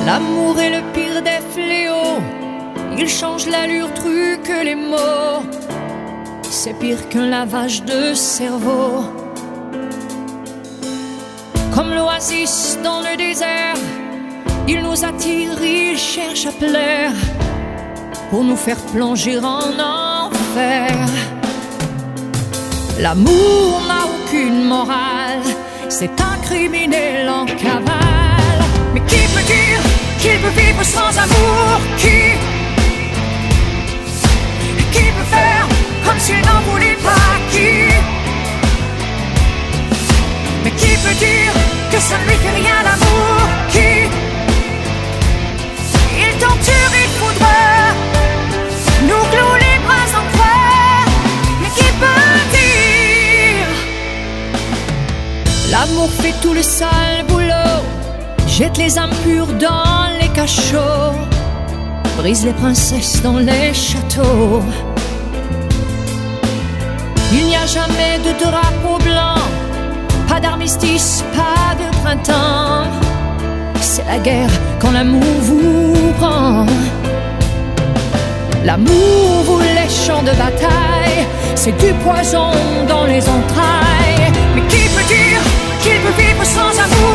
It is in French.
L'amour est le pire des fléaux. Il change l'allure, truque les mots. C'est pire qu'un lavage de cerveau. Comme l'oasis dans le désert, il nous attire, il cherche à plaire pour nous faire plonger en enfer. L'amour n'a aucune morale, c'est un criminel en cavale. Mais qui peut dire qu'il peut vivre sans amour? Qui peut faire comme s'il n'en voulait pas? Mais qui peut dire que ça ne lui fait rien l'amour? Il torture, il foudre, nous cloue les bras en croix. Mais qui peut dire? L'amour fait tout le sale boulot, jette les âmes pures dans les cachots, brise les princesses dans les châteaux. Il n'y a jamais de drapeau blanc, pas d'armistice, pas de printemps. C'est la guerre quand l'amour vous prend. L'amour vous les champs de bataille, c'est du poison dans les entrailles. Mais qui peut dire qu'il peut vivre sans amour?